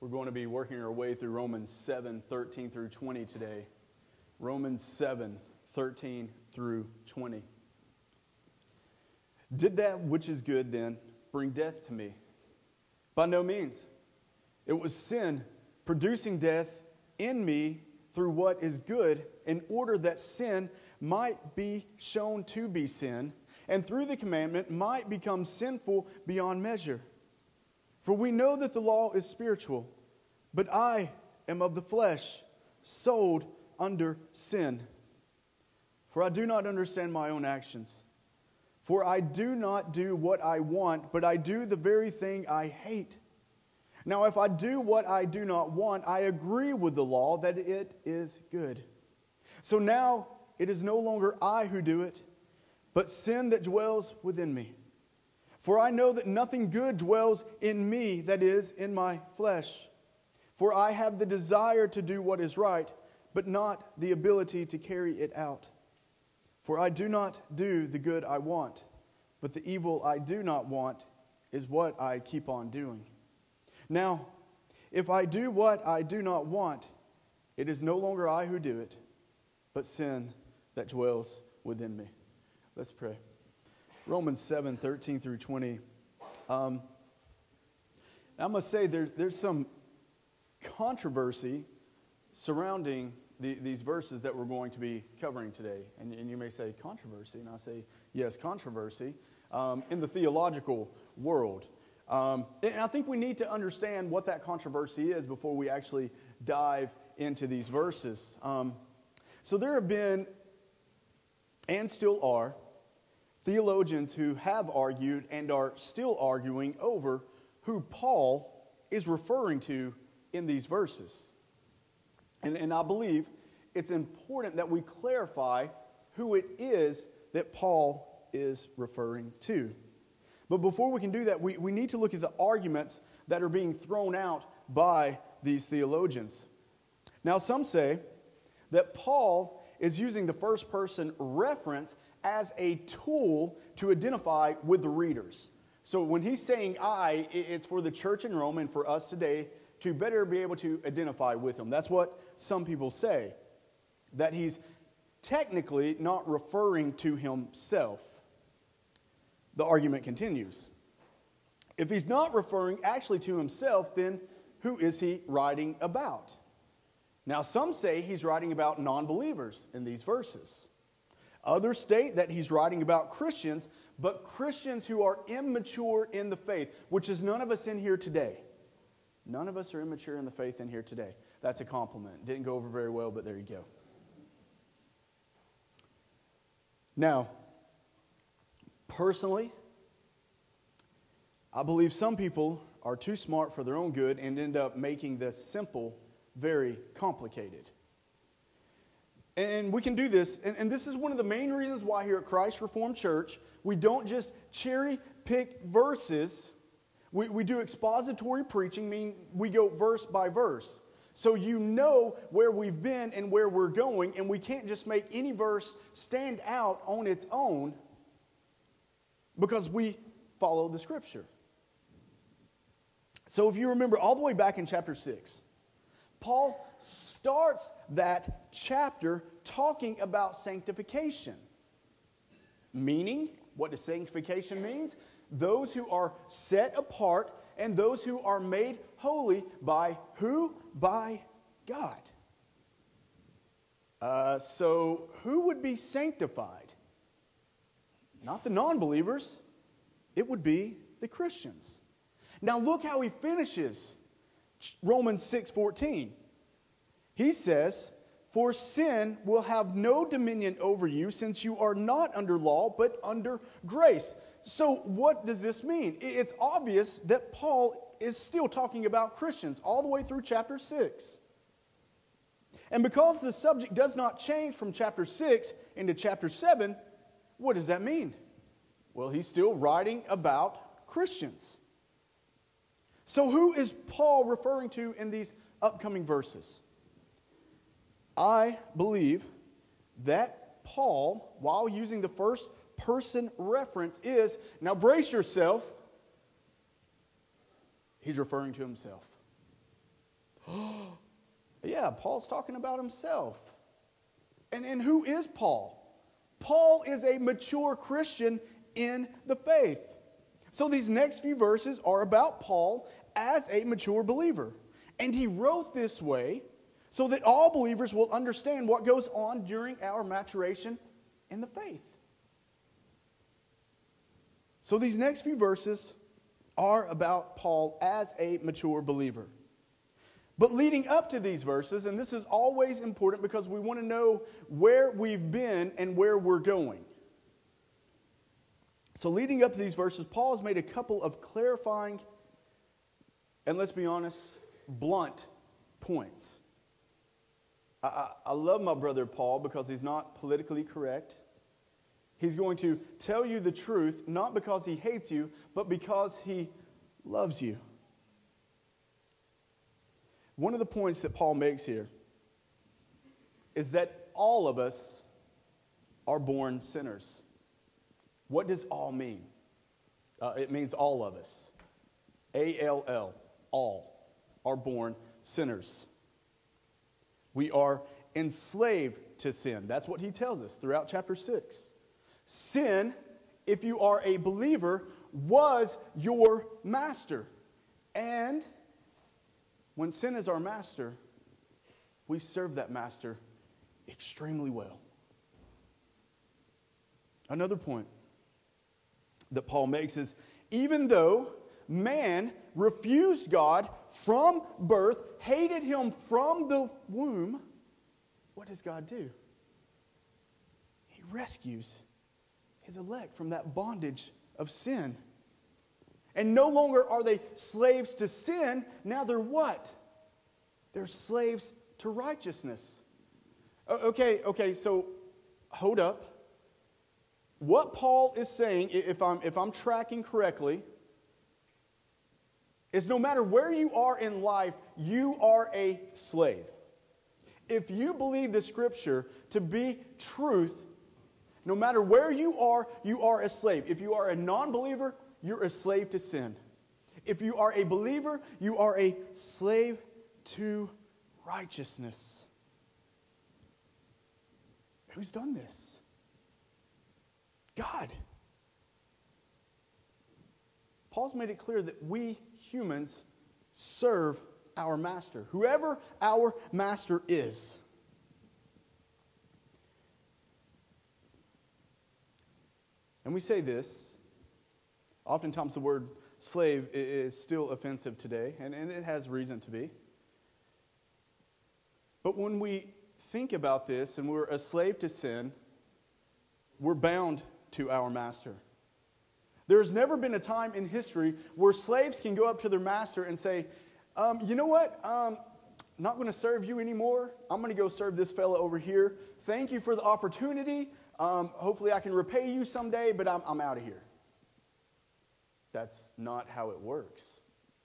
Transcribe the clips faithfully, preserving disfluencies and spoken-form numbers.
We're going to be working our way through Romans seven, thirteen through twenty today. Romans seven, thirteen through twenty. Did that which is good then bring death to me? By no means. It was sin producing death in me through what is good, in order that sin might be shown to be sin, and through the commandment might become sinful beyond measure. For we know that the law is spiritual, but I am of the flesh, sold under sin. For I do not understand my own actions. For I do not do what I want, but I do the very thing I hate. Now if I do what I do not want, I agree with the law that it is good. So now it is no longer I who do it, but sin that dwells within me. For I know that nothing good dwells in me, that is, in my flesh. For I have the desire to do what is right, but not the ability to carry it out. For I do not do the good I want, but the evil I do not want is what I keep on doing. Now, if I do what I do not want, it is no longer I who do it, but sin that dwells within me. Let's pray. Romans seven, thirteen through twenty. Um, I must say there's, there's some controversy surrounding the, these verses that we're going to be covering today. And, and you may say, controversy? And I say, yes, controversy um, in the theological world. Um, and I think we need to understand what that controversy is before we actually dive into these verses. Um, so there have been, and still are, theologians who have argued and are still arguing over who Paul is referring to in these verses. And, and I believe it's important that we clarify who it is that Paul is referring to. But before we can do that, we, we need to look at the arguments that are being thrown out by these theologians. Now, some say that Paul is using the first person reference as a tool to identify with the readers. So when he's saying I, it's for the church in Rome and for us today to better be able to identify with him. That's what some people say, that he's technically not referring to himself. The argument continues. If he's not referring actually to himself, then who is he writing about? Now, some say he's writing about non-believers in these verses. Others state that he's writing about Christians, but Christians who are immature in the faith, which is none of us in here today. None of us are immature in the faith in here today. That's a compliment. Didn't go over very well, but there you go. Now, personally, I believe some people are too smart for their own good and end up making this simple very complicated. And we can do this, and, and this is one of the main reasons why here at Christ Reformed Church, we don't just cherry pick verses. We, we do expository preaching, meaning we go verse by verse. So you know where we've been and where we're going, and we can't just make any verse stand out on its own because we follow the Scripture. So if you remember all the way back in chapter six, Paul starts that chapter talking about sanctification. Meaning, what does sanctification mean? Those who are set apart and those who are made holy by who? By God. Uh, so who would be sanctified? Not the non-believers. It would be the Christians. Now look how he finishes Romans six fourteen. He says, "For sin will have no dominion over you, since you are not under law, but under grace." So what does this mean? It's obvious that Paul is still talking about Christians all the way through chapter six. And because the subject does not change from chapter six into chapter seven, what does that mean? Well, he's still writing about Christians. So who is Paul referring to in these upcoming verses? I believe that Paul, while using the first person reference, is, now brace yourself, he's referring to himself. Yeah, Paul's talking about himself. And, and who is Paul? Paul is a mature Christian in the faith. So these next few verses are about Paul as a mature believer. And he wrote this way so that all believers will understand what goes on during our maturation in the faith. So these next few verses are about Paul as a mature believer. But leading up to these verses, and this is always important because we want to know where we've been and where we're going. So leading up to these verses, Paul has made a couple of clarifying, and let's be honest, blunt points. I, I, I love my brother Paul because he's not politically correct. He's going to tell you the truth, not because he hates you, but because he loves you. One of the points that Paul makes here is that all of us are born sinners. What does all mean? Uh, it means all of us. A L L, all, are born sinners. We are enslaved to sin. That's what he tells us throughout chapter six. Sin, if you are a believer, was your master. And when sin is our master, we serve that master extremely well. Another point that Paul makes is, even though man refused God from birth, hated him from the womb, what does God do? He rescues his elect from that bondage of sin. And no longer are they slaves to sin. Now they're what? They're slaves to righteousness. Okay, okay, so hold up. What Paul is saying, if I'm, if I'm tracking correctly, is no matter where you are in life, you are a slave. If you believe the Scripture to be truth, no matter where you are, you are a slave. If you are a non-believer, you're a slave to sin. If you are a believer, you are a slave to righteousness. Who's done this? God. Paul's made it clear that we humans serve our master, whoever our master is. And we say this, oftentimes the word slave is still offensive today, and, and it has reason to be. But when we think about this and we're a slave to sin, we're bound to our master. There's never been a time in history where slaves can go up to their master and say, um, you know what, um, I'm not going to serve you anymore. I'm going to go serve this fella over here. Thank you for the opportunity. Um, hopefully I can repay you someday, but I'm, I'm out of here. That's not how it works.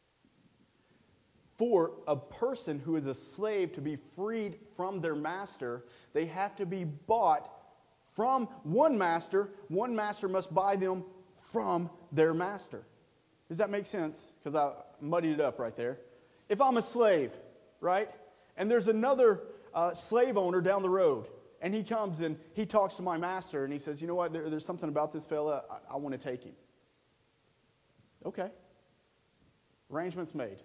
For a person who is a slave to be freed from their master, they have to be bought from one master. One master must buy them from their master. Does that make sense? Because I muddied it up right there. If I'm a slave, right, and there's another uh, slave owner down the road, and he comes and he talks to my master, and he says, you know what, there, there's something about this fella, I, I want to take him. Okay. Arrangements made.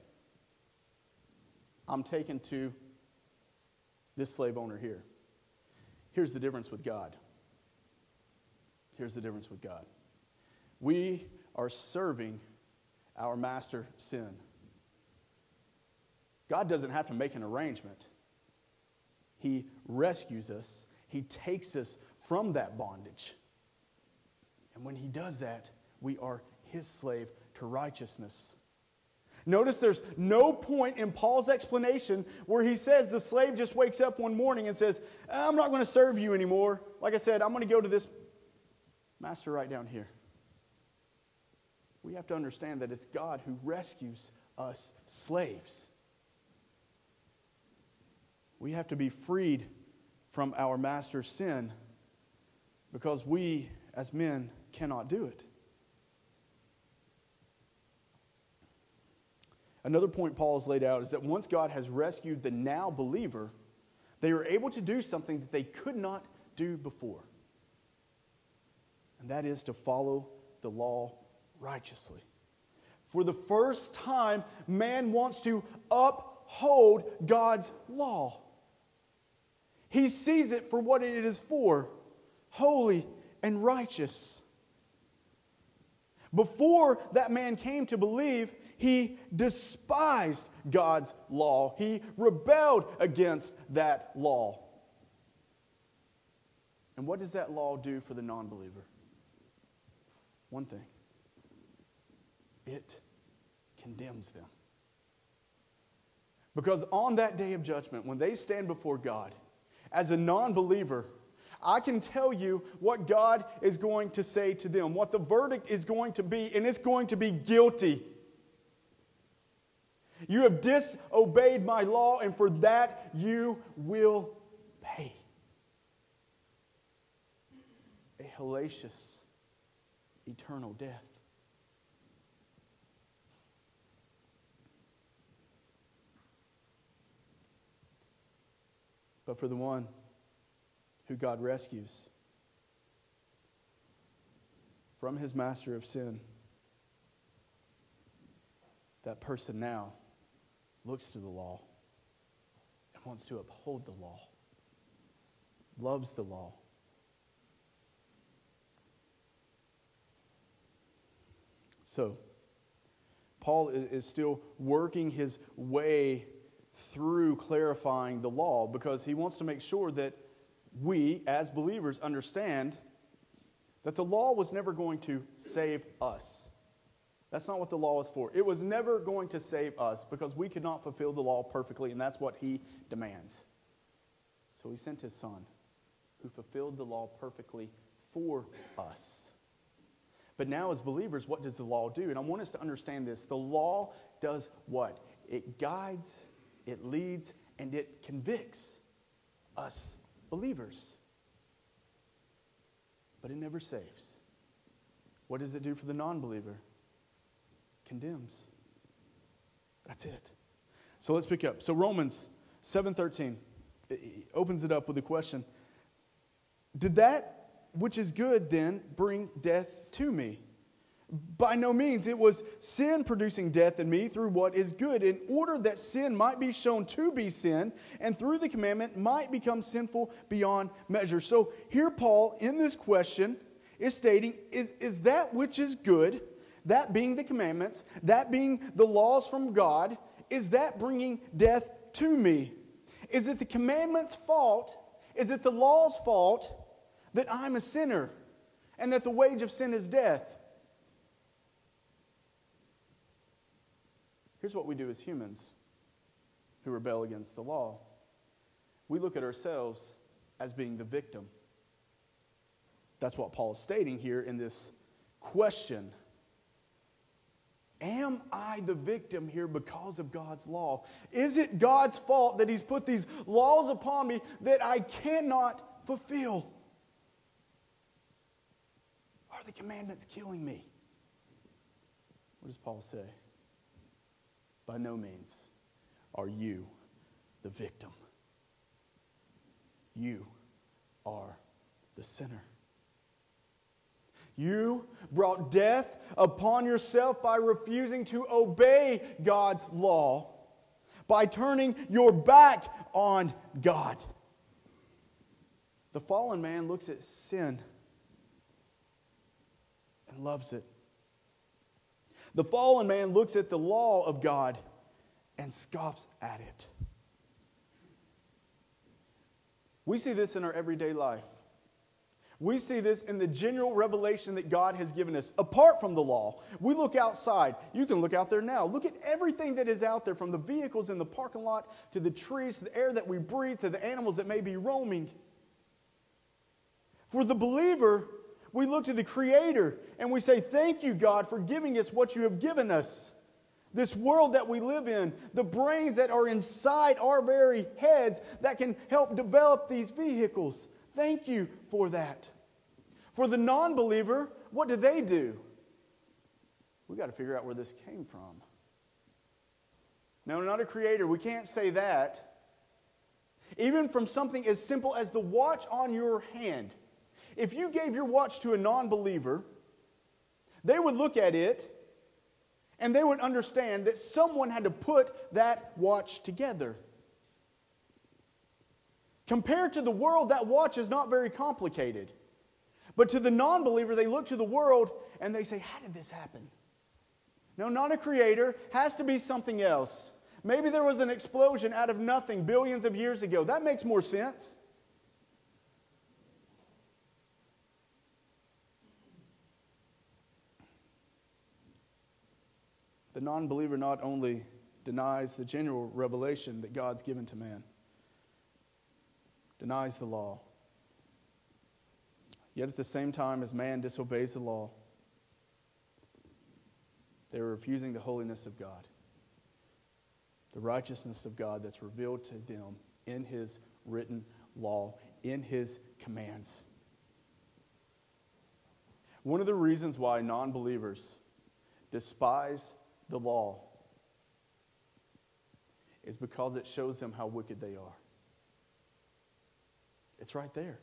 I'm taken to this slave owner here. Here's the difference with God. Here's the difference with God. We are serving our master, sin. God doesn't have to make an arrangement. He rescues us. He takes us from that bondage. And when he does that, we are his slave to righteousness. Notice there's no point in Paul's explanation where he says the slave just wakes up one morning and says, I'm not going to serve you anymore. Like I said, I'm going to go to this master right down here. We have to understand that it's God who rescues us slaves. We have to be freed from our master's sin because we, as men, cannot do it. Another point Paul has laid out is that once God has rescued the now believer, they are able to do something that they could not do before. And that is to follow the law righteously. For the first time, man wants to uphold God's law. He sees it for what it is for, holy and righteous. Before that man came to believe, he despised God's law. He rebelled against that law. And what does that law do for the non-believer? One thing. It condemns them. Because on that day of judgment, when they stand before God, as a non-believer, I can tell you what God is going to say to them, what the verdict is going to be, and it's going to be guilty. You have disobeyed my law, and for that you will pay. A hellacious, eternal death. But for the one who God rescues from his master of sin, that person now looks to the law and wants to uphold the law, loves the law. So, Paul is still working his way through clarifying the law because he wants to make sure that we, as believers, understand that the law was never going to save us. That's not what the law is for. It was never going to save us because we could not fulfill the law perfectly, and that's what he demands. So he sent his Son, who fulfilled the law perfectly for us. But now as believers, what does the law do? And I want us to understand this. The law does what? It guides, it leads, and it convicts us believers. But it never saves. What does it do for the non-believer? Condemns. That's it. So let's pick up. So Romans seven thirteen opens it up with a question. Did that which is good then bring death to me? By no means. It was sin producing death in me through what is good, in order that sin might be shown to be sin, and through the commandment might become sinful beyond measure. So here Paul, in this question, is stating, is, is that which is good, that being the commandments, that being the laws from God, is that bringing death to me? Is it the commandments' fault? Is it the law's fault that I'm a sinner and that the wage of sin is death? Here's what we do as humans who rebel against the law. We look at ourselves as being the victim. That's what Paul is stating here in this question. Am I the victim here because of God's law? Is it God's fault that He's put these laws upon me that I cannot fulfill? Are the commandments killing me? What does Paul say? By no means are you the victim. You are the sinner. You brought death upon yourself by refusing to obey God's law, by turning your back on God. The fallen man looks at sin and loves it. The fallen man looks at the law of God and scoffs at it. We see this in our everyday life. We see this in the general revelation that God has given us. Apart from the law, we look outside. You can look out there now. Look at everything that is out there, from the vehicles in the parking lot to the trees, to the air that we breathe, to the animals that may be roaming. For the believer, we look to the Creator and we say, thank you, God, for giving us what you have given us. This world that we live in, the brains that are inside our very heads that can help develop these vehicles. Thank you for that. For the non-believer, what do they do? We've got to figure out where this came from. No, not a creator. We can't say that. Even from something as simple as the watch on your hand. If you gave your watch to a non-believer, they would look at it and they would understand that someone had to put that watch together. Compared to the world, that watch is not very complicated. But to the non-believer, they look to the world and they say, how did this happen? No, not a creator. Has to be something else. Maybe there was an explosion out of nothing billions of years ago. That makes more sense. The non-believer not only denies the general revelation that God's given to man, denies the law, yet at the same time as man disobeys the law, they are refusing the holiness of God, the righteousness of God that's revealed to them in His written law, in His commands. One of the reasons why non-believers despise the law is because it shows them how wicked they are. It's right there.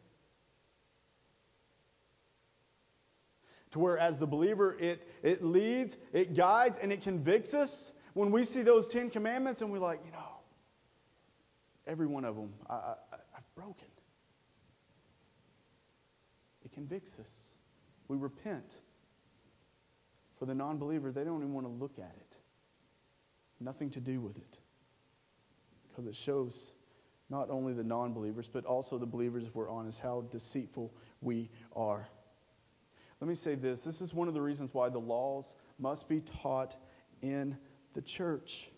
To where as the believer, it, it leads, it guides, and it convicts us when we see those Ten Commandments and we're like, you know, every one of them I, I, I've broken. It convicts us. We repent. For the non-believer, they don't even want to look at it. Nothing to do with it. Because it shows not only the non-believers, but also the believers, if we're honest, how deceitful we are. Let me say this. This is one of the reasons why the laws must be taught in the church.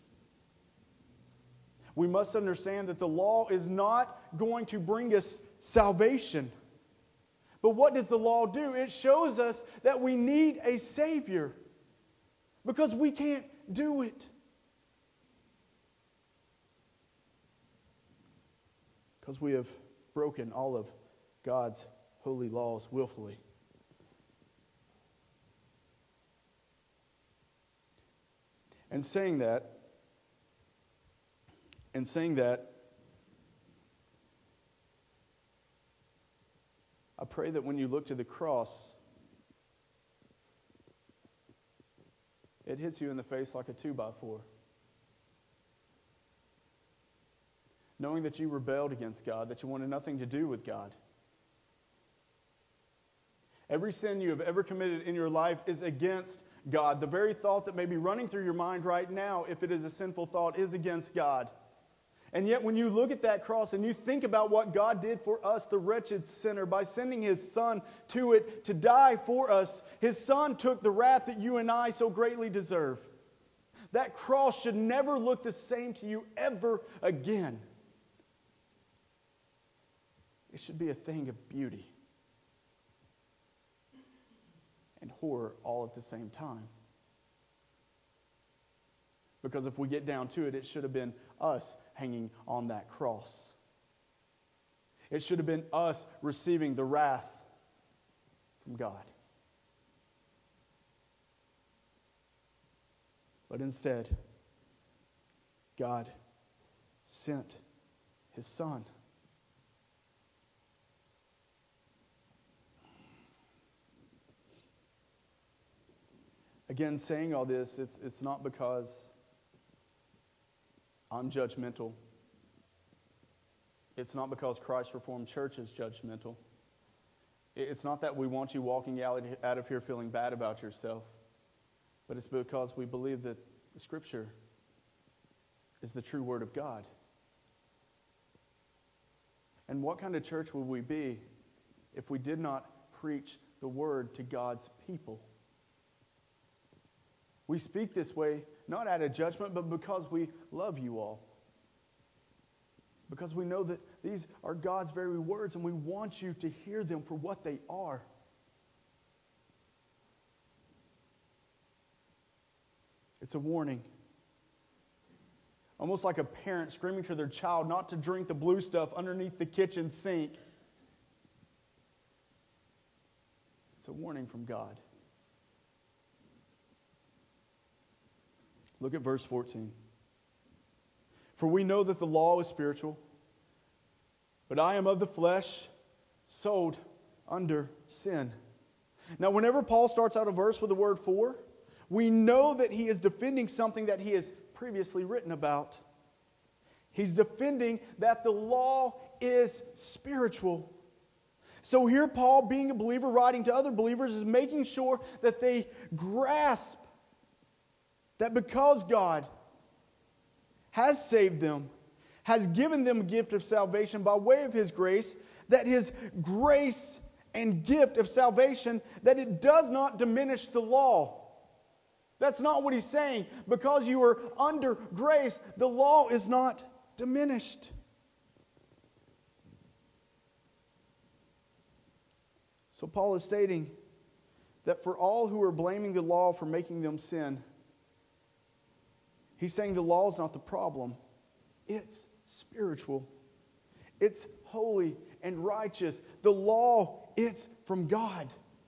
We must understand that the law is not going to bring us salvation. But what does the law do? It shows us that we need a Savior because we can't do it. Because we have broken all of God's holy laws willfully. And saying that, and saying that, I pray that when you look to the cross, it hits you in the face like a two by four. Knowing that you rebelled against God, that you wanted nothing to do with God. Every sin you have ever committed in your life is against God. The very thought that may be running through your mind right now, if it is a sinful thought, is against God. And yet when you look at that cross and you think about what God did for us, the wretched sinner, by sending His Son to it to die for us, His Son took the wrath that you and I so greatly deserve. That cross should never look the same to you ever again. It should be a thing of beauty and horror all at the same time. Because if we get down to it, it should have been us hanging on that cross. It should have been us receiving the wrath from God. But instead, God sent His Son. Again, saying all this, it's, it's not because I'm judgmental. It's not because Christ Reformed Church is judgmental. It's not that we want you walking out, out of here feeling bad about yourself. But it's because we believe that the Scripture is the true Word of God. And what kind of church would we be if we did not preach the Word to God's people? We speak this way, not out of judgment, but because we love you all. Because we know that these are God's very words, and we want you to hear them for what they are. It's a warning. Almost like a parent screaming to their child not to drink the blue stuff underneath the kitchen sink. It's a warning from God. Look at verse fourteen. For we know that the law is spiritual, but I am of the flesh, sold under sin. Now, whenever Paul starts out a verse with the word for, we know that he is defending something that he has previously written about. He's defending that the law is spiritual. So here Paul, being a believer, writing to other believers, is making sure that they grasp that because God has saved them, has given them a gift of salvation by way of His grace, that His grace and gift of salvation, that it does not diminish the law. That's not what he's saying. Because you are under grace, the law is not diminished. So Paul is stating that for all who are blaming the law for making them sin, he's saying the law is not the problem. It's spiritual. It's holy and righteous. The law, it's from God.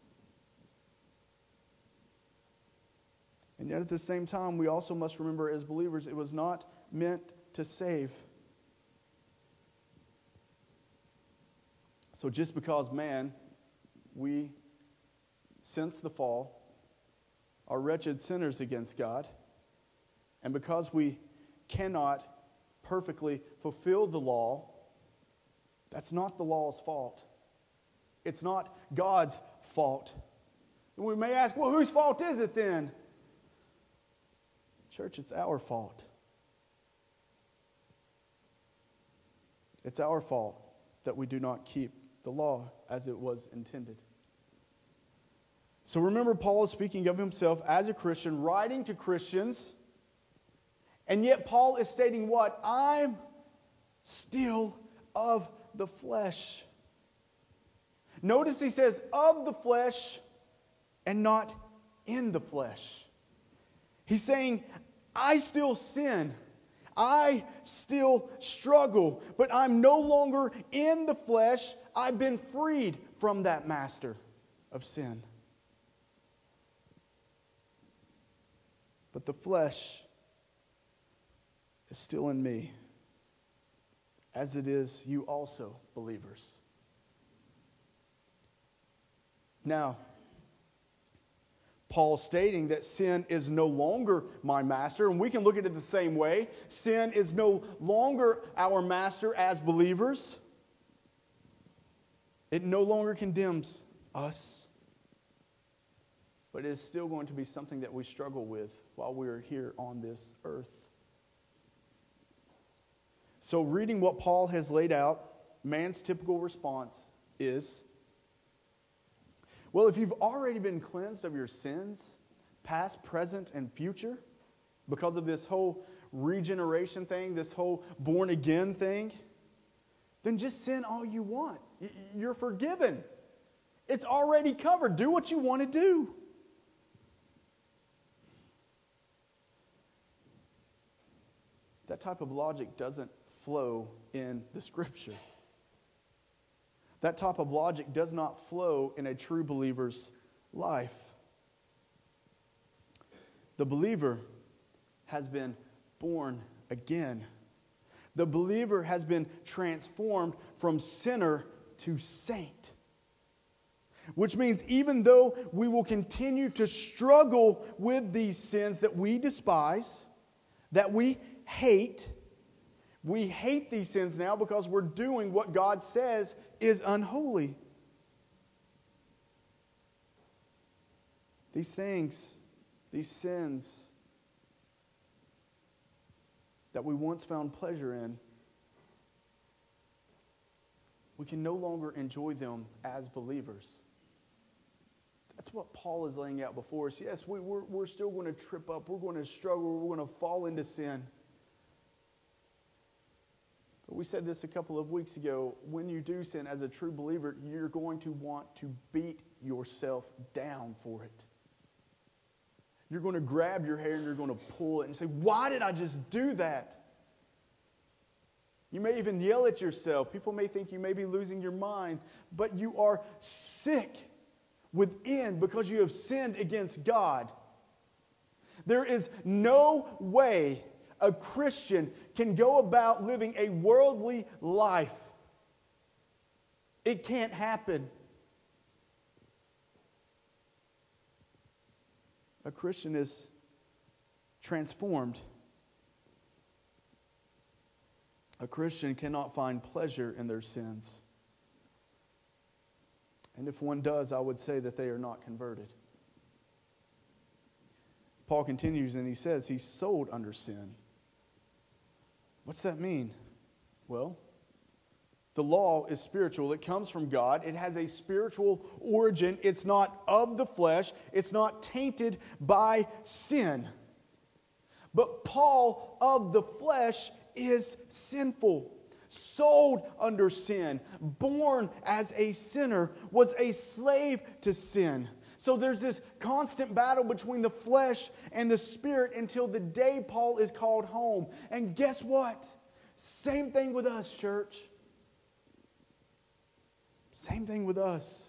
And yet at the same time, we also must remember as believers, it was not meant to save. So just because man, we, since the fall, are wretched sinners against God, and because we cannot perfectly fulfill the law, that's not the law's fault. It's not God's fault. And we may ask, well, whose fault is it then? Church, it's our fault. It's our fault that we do not keep the law as it was intended. So remember, Paul is speaking of himself as a Christian, writing to Christians, and yet Paul is stating what? I'm still of the flesh. Notice he says of the flesh and not in the flesh. He's saying, I still sin. I still struggle, but I'm no longer in the flesh. I've been freed from that master of sin. But the flesh is still in me, as it is you also, believers. Now, Paul stating that sin is no longer my master, and we can look at it the same way. Sin is no longer our master as believers. It no longer condemns us, but it is still going to be something that we struggle with while we're here on this earth. So reading what Paul has laid out, man's typical response is, well, if you've already been cleansed of your sins, past, present, and future, because of this whole regeneration thing, this whole born again thing, then just sin all you want. You're forgiven. It's already covered. Do what you want to do. That type of logic doesn't flow in the Scripture. That type of logic does not flow in a true believer's life. The believer has been born again. The believer has been transformed from sinner to saint. Which means even though we will continue to struggle with these sins that we despise, that we hate, we hate these sins now because we're doing what God says is unholy. These things, these sins that we once found pleasure in, we can no longer enjoy them as believers. That's what Paul is laying out before us. Yes, we, we're, we're still going to trip up. We're going to struggle. We're going to fall into sin. But we said this a couple of weeks ago. When you do sin as a true believer, you're going to want to beat yourself down for it. You're going to grab your hair and you're going to pull it and say, why did I just do that? You may even yell at yourself. People may think you may be losing your mind, but you are sick within because you have sinned against God. There is no way a Christian can go about living a worldly life. It can't happen. A Christian is transformed. A Christian cannot find pleasure in their sins. And if one does, I would say that they are not converted. Paul continues and he says he's sold under sin. What's that mean? Well, the law is spiritual. It comes from God. It has a spiritual origin. It's not of the flesh. It's not tainted by sin. But Paul of the flesh is sinful, sold under sin, born as a sinner, was a slave to sin. So there's this constant battle between the flesh and the spirit until the day Paul is called home. And guess what? Same thing with us, church. Same thing with us.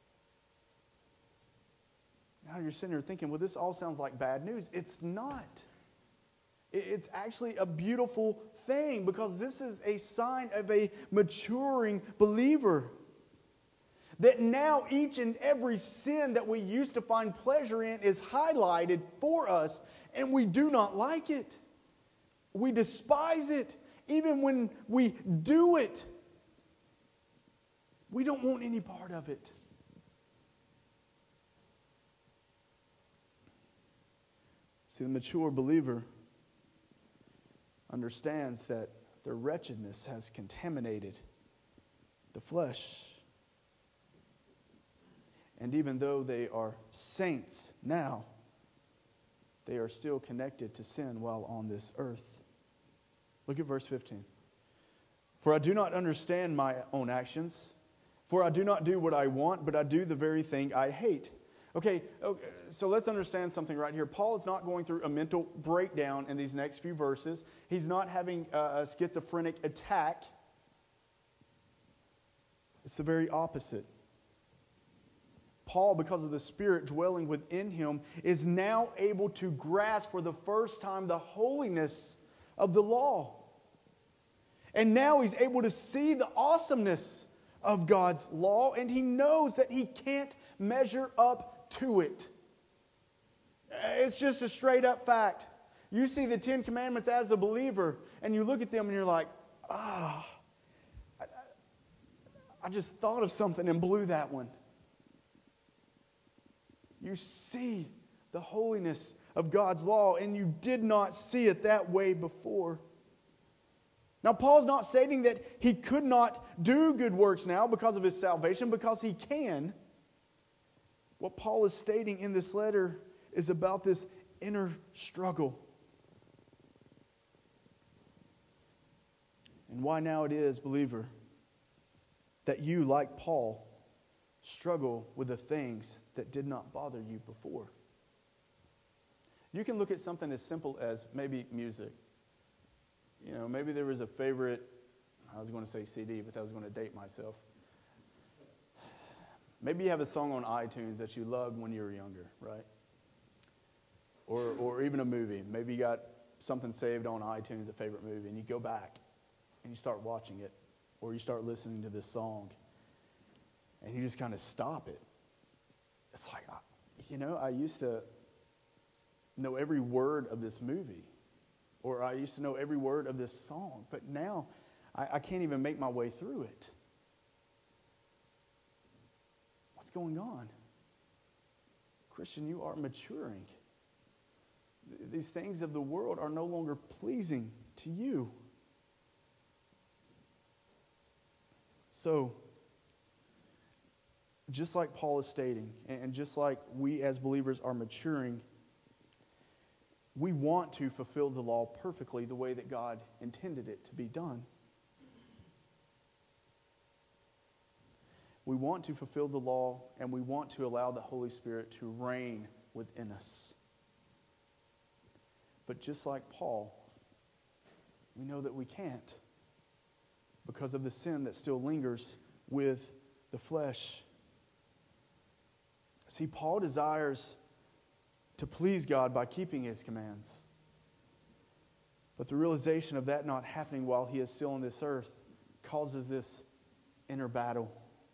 Now you're sitting here thinking, well, this all sounds like bad news. It's not. It's actually a beautiful thing because this is a sign of a maturing believer. That now each and every sin that we used to find pleasure in is highlighted for us, and we do not like it. We despise it. Even when we do it, we don't want any part of it. See, the mature believer understands that their wretchedness has contaminated the flesh. And even though they are saints now, they are still connected to sin while on this earth. Look at verse fifteen. For I do not understand my own actions, for I do not do what I want, but I do the very thing I hate. Okay, okay, so let's understand something right here. Paul is not going through a mental breakdown in these next few verses. He's not having a, a schizophrenic attack. It's the very opposite. Paul, because of the Spirit dwelling within him, is now able to grasp for the first time the holiness of the law. And now he's able to see the awesomeness of God's law, and he knows that he can't measure up to it. It's just a straight up fact. You see the Ten Commandments as a believer, and you look at them and you're like, ah, oh, I, I just thought of something and blew that one. You see the holiness of God's law, and you did not see it that way before. Now, Paul's not stating that he could not do good works now because of his salvation, because he can. What Paul is stating in this letter is about this inner struggle. And why now it is, believer, that you, like Paul, struggle with the things that did not bother you before. You can look at something as simple as maybe music. You know, maybe there was a favorite, I was going to say C D, but that was going to date myself. Maybe you have a song on iTunes that you loved when you were younger, right? Or or even a movie. Maybe you got something saved on iTunes, a favorite movie, and you go back and you start watching it, or you start listening to this song, and you just kind of stop it. It's like, you know, I used to know every word of this movie, or I used to know every word of this song, but now I, I can't even make my way through it. What's going on? Christian, you are maturing. These things of the world are no longer pleasing to you. So, just like Paul is stating, and just like we as believers are maturing, we want to fulfill the law perfectly the way that God intended it to be done. We want to fulfill the law, and we want to allow the Holy Spirit to reign within us. But just like Paul, we know that we can't because of the sin that still lingers with the flesh. See, Paul desires to please God by keeping His commands. But the realization of that not happening while he is still on this earth causes this inner battle.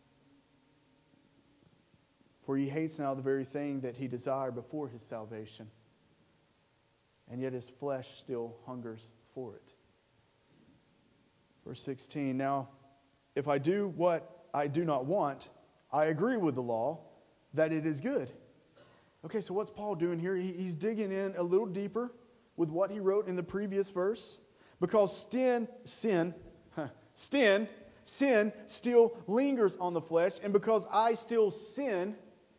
For he hates now the very thing that he desired before his salvation, and yet his flesh still hungers for it. Verse sixteen, now, if I do what I do not want, I agree with the law that it is good. Okay, so what's Paul doing here? He, he's digging in a little deeper with what he wrote in the previous verse. Because sin, sin, huh, sin, sin still lingers on the flesh, and because I still sin,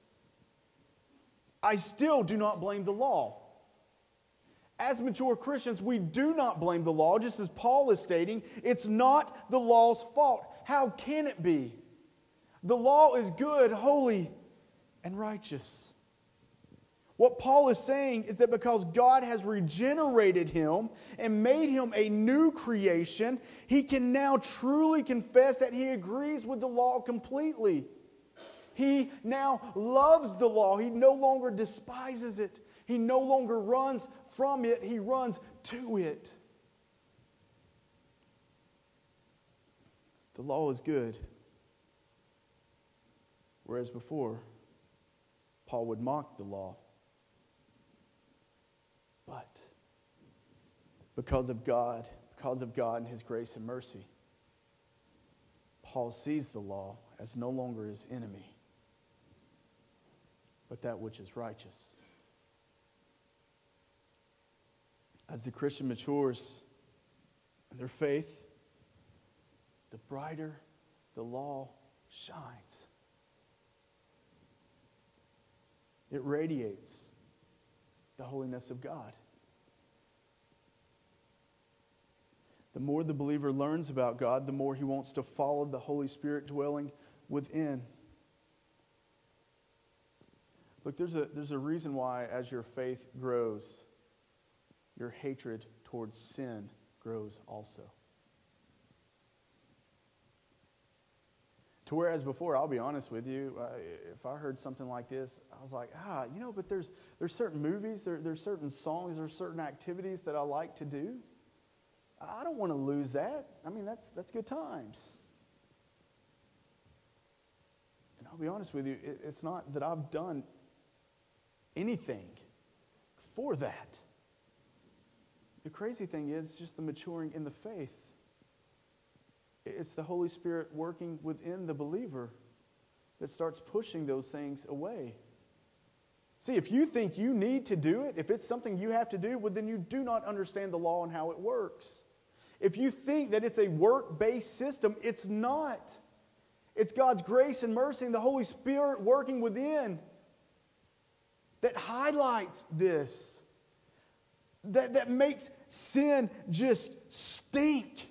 I still do not blame the law. As mature Christians, we do not blame the law, just as Paul is stating. It's not the law's fault. How can it be? The law is good, holy, and righteous. What Paul is saying is that because God has regenerated him and made him a new creation, he can now truly confess that he agrees with the law completely. He now loves the law. He no longer despises it. He no longer runs from it. He runs to it. The law is good. Whereas before, Paul would mock the law. But because of God, because of God and His grace and mercy, Paul sees the law as no longer his enemy, but that which is righteous. As the Christian matures in their faith, the brighter the law shines. It radiates the holiness of God. The more the believer learns about God, the more he wants to follow the Holy Spirit dwelling within. Look, there's a, there's a reason why as your faith grows, your hatred towards sin grows also. To whereas before, I'll be honest with you, uh, if I heard something like this, I was like, ah, you know, but there's there's certain movies, there, there's certain songs, there's certain activities that I like to do. I don't want to lose that. I mean, that's that's good times. And I'll be honest with you, it, it's not that I've done anything for that. The crazy thing is just the maturing in the faith. It's the Holy Spirit working within the believer that starts pushing those things away. See, if you think you need to do it, if it's something you have to do, well, then you do not understand the law and how it works. If you think that it's a work-based system, it's not. It's God's grace and mercy and the Holy Spirit working within that highlights this, that, that makes sin just stink.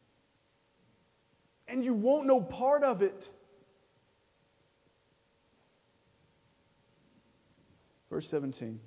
And you won't know part of it. Verse seventeen.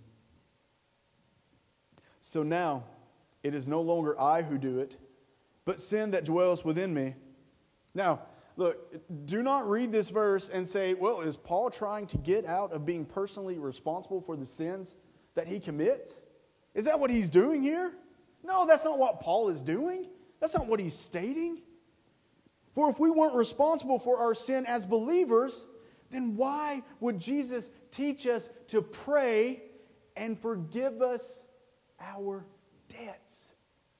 So now it is no longer I who do it, but sin that dwells within me. Now, look, do not read this verse and say, well, is Paul trying to get out of being personally responsible for the sins that he commits? Is that what he's doing here? No, that's not what Paul is doing. That's not what he's stating. For if we weren't responsible for our sin as believers, then why would Jesus teach us to pray and forgive us our debts?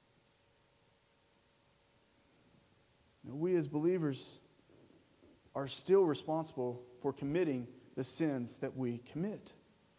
Now, we as believers are still responsible for committing the sins that we commit.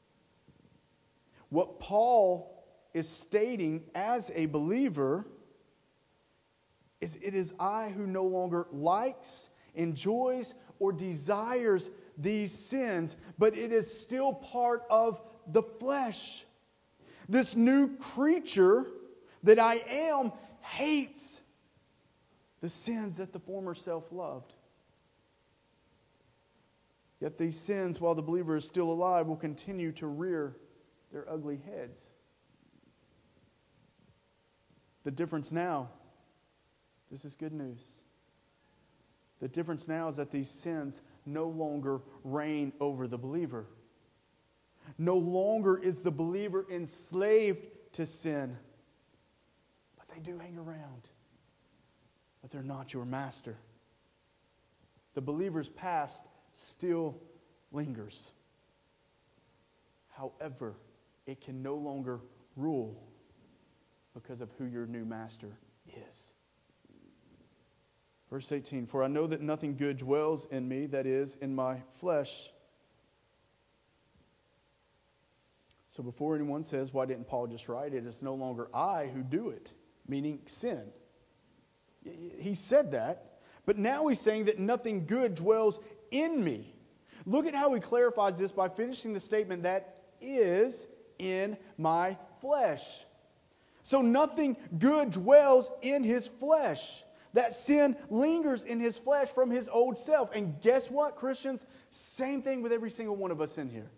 What Paul is stating as a believer is it is I who no longer likes, enjoys, or desires these sins, but it is still part of the flesh. This new creature that I am hates the sins that the former self loved. Yet these sins, while the believer is still alive, will continue to rear their ugly heads. The difference now, this is good news. The difference now is that these sins no longer reign over the believer. No longer is the believer enslaved to sin, they do hang around, but they're not your master. The believer's past still lingers. However, it can no longer rule because of who your new master is. Verse eighteen, for I know that nothing good dwells in me, that is, in my flesh. So before anyone says, why didn't Paul just write it? It's no longer I who do it, meaning sin. He said that, but now he's saying that nothing good dwells in me. Look at how he clarifies this by finishing the statement, that is in my flesh. So nothing good dwells in his flesh. That sin lingers in his flesh from his old self. And guess what, Christians? Same thing with every single one of us in here.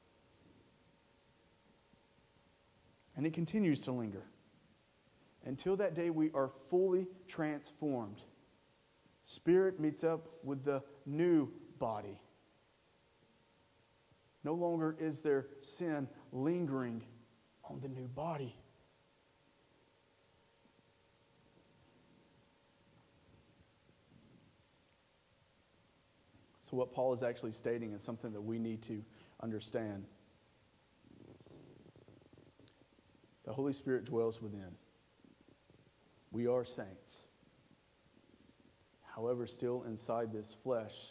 And it continues to linger until that day we are fully transformed. Spirit meets up with the new body. No longer is there sin lingering on the new body. So what Paul is actually stating is something that we need to understand. The Holy Spirit dwells within. We are saints. However, still inside this flesh,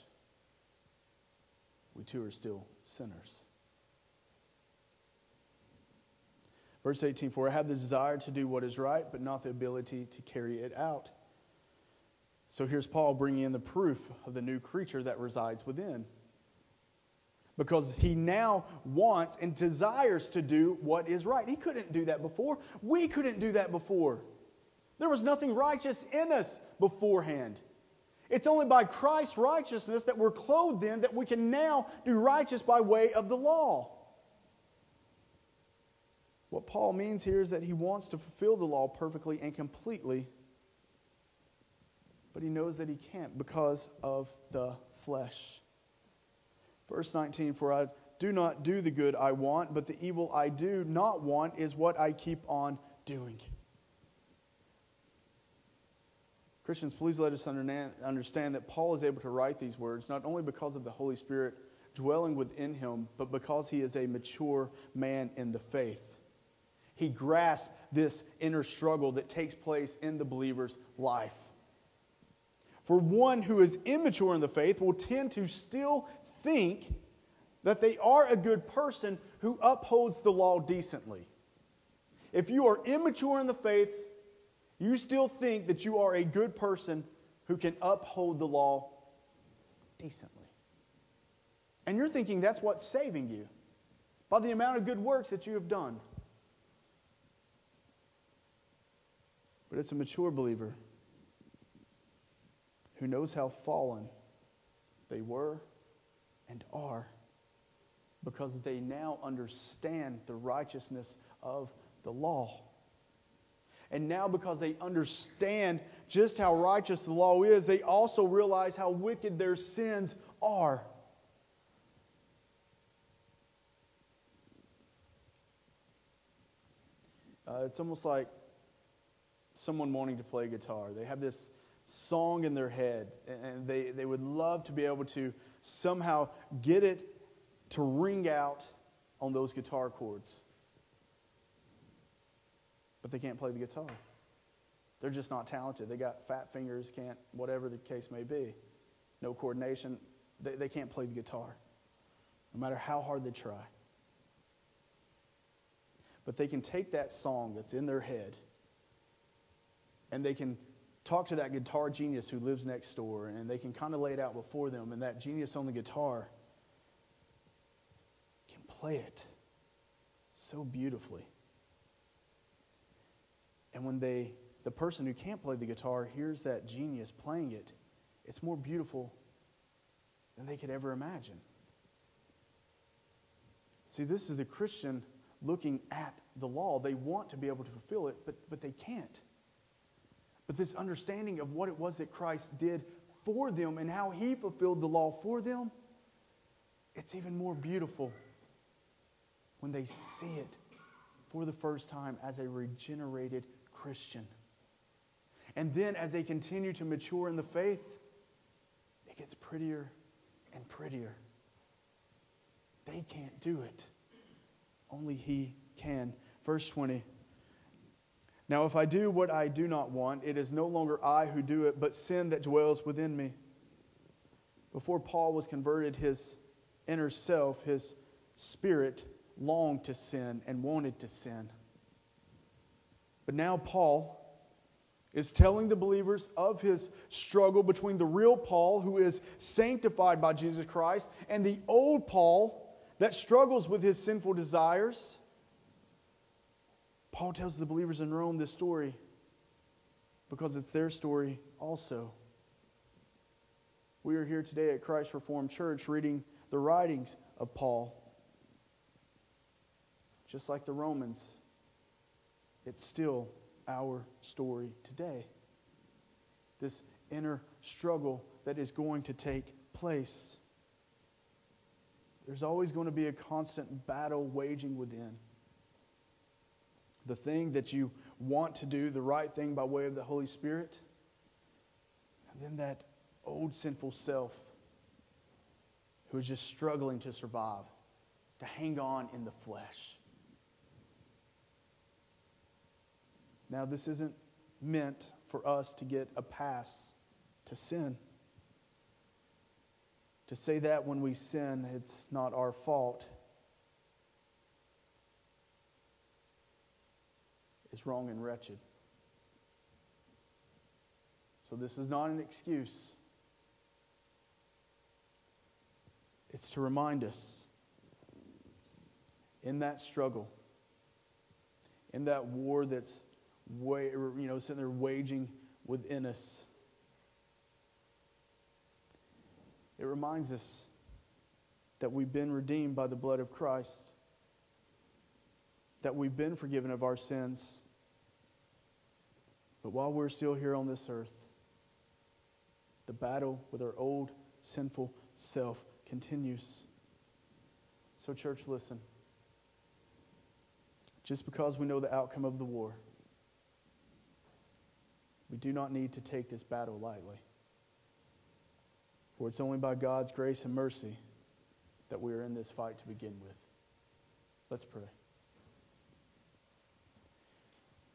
we too are still sinners. Verse eighteen, for I have the desire to do what is right, but not the ability to carry it out. So here's Paul bringing in the proof of the new creature that resides within. Because he now wants and desires to do what is right. He couldn't do that before. We couldn't do that before. There was nothing righteous in us beforehand. It's only by Christ's righteousness that we're clothed in that we can now do righteous by way of the law. What Paul means here is that he wants to fulfill the law perfectly and completely, but he knows that he can't because of the flesh. Verse nineteen, for I do not do the good I want, but the evil I do not want is what I keep on doing. Christians, please let us understand that Paul is able to write these words not only because of the Holy Spirit dwelling within him, but because he is a mature man in the faith. He grasps this inner struggle that takes place in the believer's life. For one who is immature in the faith will tend to still think that they are a good person who upholds the law decently. If you are immature in the faith, you still think that you are a good person who can uphold the law decently. And you're thinking that's what's saving you by the amount of good works that you have done. But it's a mature believer who knows how fallen they were and are, because they now understand the righteousness of the law. And now because they understand just how righteous the law is, they also realize how wicked their sins are. Uh, it's almost like someone wanting to play guitar. They have this song in their head, and they, they would love to be able to somehow get it to ring out on those guitar chords. But they can't play the guitar. They're just not talented. They got fat fingers, can't, whatever the case may be. No coordination. They, they can't play the guitar, no matter how hard they try. But they can take that song that's in their head, and they can talk to that guitar genius who lives next door, and they can kind of lay it out before them, and that genius on the guitar can play it so beautifully. And when they, the person who can't play the guitar hears that genius playing it, it's more beautiful than they could ever imagine. See, this is the Christian looking at the law. They want to be able to fulfill it, but, but they can't. But this understanding of what it was that Christ did for them and how He fulfilled the law for them, it's even more beautiful when they see it for the first time as a regenerated Christian. And then as they continue to mature in the faith, it gets prettier and prettier. They can't do it. Only He can. Verse twenty. Now if I do what I do not want, it is no longer I who do it, but sin that dwells within me. Before Paul was converted, his inner self, his spirit, longed to sin and wanted to sin. But now Paul is telling the believers of his struggle between the real Paul, who is sanctified by Jesus Christ, and the old Paul that struggles with his sinful desires. Paul tells the believers in Rome this story because it's their story also. We are here today at Christ Reformed Church reading the writings of Paul. Just like the Romans, it's still our story today. This inner struggle that is going to take place. There's always going to be a constant battle waging within. The thing that you want to do, the right thing by way of the Holy Spirit, and then that old sinful self who is just struggling to survive, to hang on in the flesh. Now, this isn't meant for us to get a pass to sin. To say that when we sin, it's not our fault, is wrong and wretched. So this is not an excuse. It's to remind us in that struggle, in that war that's way, you know, sitting there waging within us. It reminds us that we've been redeemed by the blood of Christ, that we've been forgiven of our sins. But while we're still here on this earth, the battle with our old sinful self continues. So, church, listen. Just because we know the outcome of the war, we do not need to take this battle lightly. For it's only by God's grace and mercy that we are in this fight to begin with. Let's pray.